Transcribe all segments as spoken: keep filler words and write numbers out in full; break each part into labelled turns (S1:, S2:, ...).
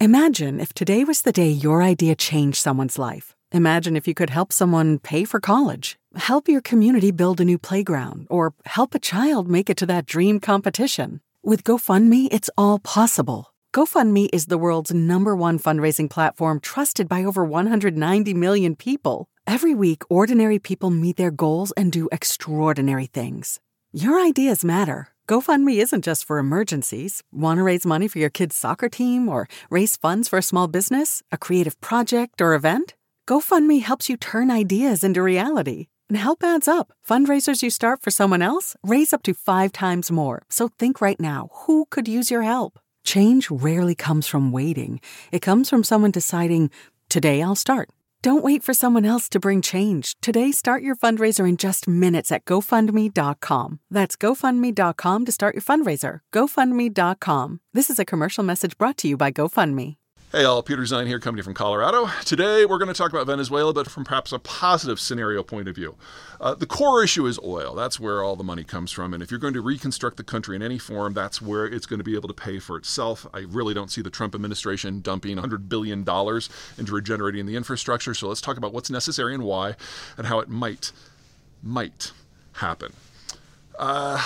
S1: Imagine if today was the day your idea changed someone's life. Imagine if you could help someone pay for college, help your community build a new playground, or help a child make it to that dream competition. With GoFundMe, it's all possible. GoFundMe is the world's number one fundraising platform trusted by over one hundred ninety million people. Every week, ordinary people meet their goals and do extraordinary things. Your ideas matter. GoFundMe isn't just for emergencies. Want to raise money for your kid's soccer team or raise funds for a small business, a creative project, or event? GoFundMe helps you turn ideas into reality. And help adds up. Fundraisers you start for someone else raise up to five times more. So think right now, who could use your help? Change rarely comes from waiting. It comes from someone deciding, today I'll start. Don't wait for someone else to bring change. Today, start your fundraiser in just minutes at GoFundMe dot com. That's GoFundMe dot com to start your fundraiser. GoFundMe dot com. This is a commercial message brought to you by GoFundMe.
S2: Hey all, Peter Zine here, coming from Colorado. Today we're going to talk about Venezuela, but from perhaps a positive scenario point of view. Uh, the core issue is oil. That's where all the money comes from, and if you're going to reconstruct the country in any form, that's where it's going to be able to pay for itself. I really don't see the Trump administration dumping one hundred billion dollars into regenerating the infrastructure, so let's talk about what's necessary and why, and how it might, might happen. Uh...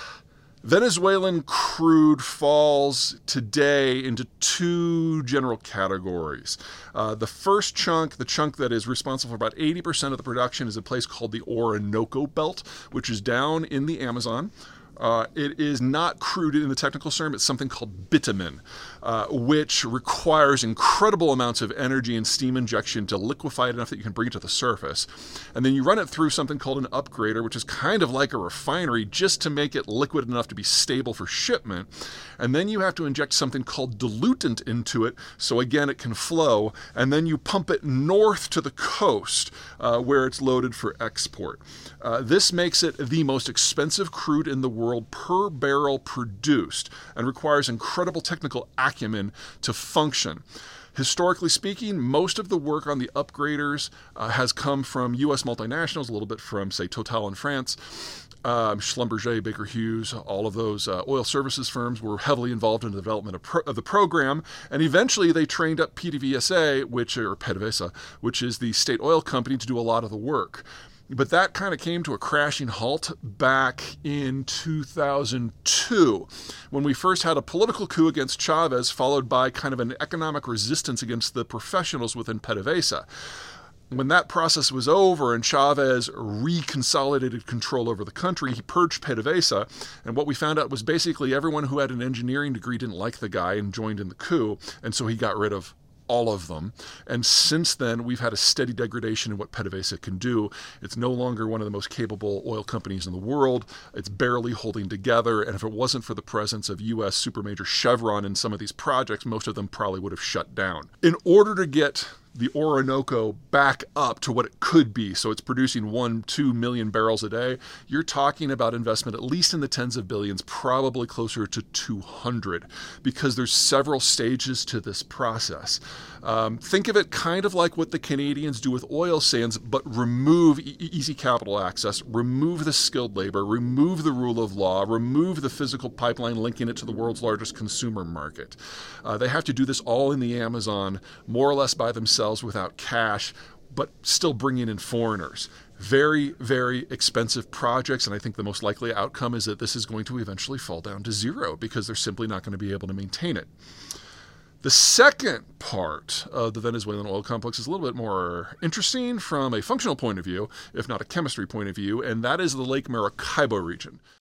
S2: Venezuelan crude falls today into two general categories. Uh, the first chunk, the chunk that is responsible for about eighty percent of the production, is a place called the Orinoco Belt, which is down in the Amazon. Uh, it is not crude in the technical term. It's something called bitumen, uh, which requires incredible amounts of energy and steam injection to liquefy it enough that you can bring it to the surface. And then you run it through something called an upgrader, which is kind of like a refinery, just to make it liquid enough to be stable for shipment. And then you have to inject something called diluent into it, so again it can flow. And then you pump it north to the coast, uh, where it's loaded for export. Uh, this makes it the most expensive crude in the world per barrel produced, and requires incredible technical acumen to function. Historically speaking, most of the work on the upgraders uh, has come from U S multinationals, a little bit from, say, Total in France. Um, Schlumberger, Baker Hughes, all of those uh, oil services firms were heavily involved in the development of, pro- of the program, and eventually they trained up PDVSA, which or PDVSA, which is the state oil company, to do a lot of the work. But that kind of came to a crashing halt back in two thousand two, when we first had a political coup against Chavez, followed by kind of an economic resistance against the professionals within PDVSA. When that process was over and Chavez reconsolidated control over the country, he purged PDVSA, and what we found out was basically everyone who had an engineering degree didn't like the guy and joined in the coup, and so he got rid of all of them. And since then, we've had a steady degradation in what PDVSA can do. It's no longer one of the most capable oil companies in the world. It's barely holding together. And if it wasn't for the presence of U S supermajor Chevron in some of these projects, most of them probably would have shut down. In order to get the Orinoco back up to what it could be, so it's producing one, two million barrels a day, you're talking about investment at least in the tens of billions, probably closer to two hundred, because there's several stages to this process. Um, think of it kind of like what the Canadians do with oil sands, but remove e- easy capital access, remove the skilled labor, remove the rule of law, remove the physical pipeline linking it to the world's largest consumer market. Uh, they have to do this all in the Amazon, more or less by themselves, without cash, but still bringing in foreigners. Very, very expensive projects, and I think the most likely outcome is that this is going to eventually fall down to zero because they're simply not going to be able to maintain it. The second part of the Venezuelan oil complex is a little bit more interesting from a functional point of view, if not a chemistry point of view, and that is the Lake Maracaibo region.